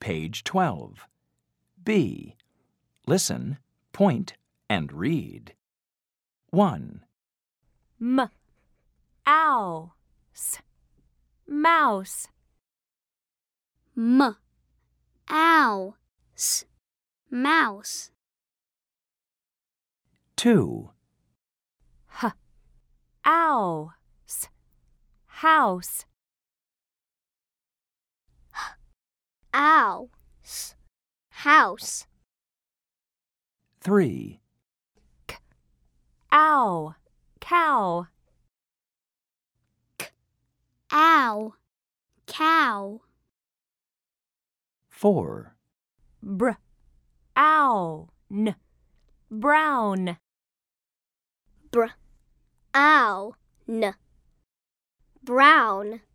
Page 12. B. Listen, point, and read. 1. Ow. Mouse. Ow. Mouse. 2. Ow. House. Ow. House. 3. Ow. Cow. Ow. Cow. 4. Ow. Brown. Ow. Brown.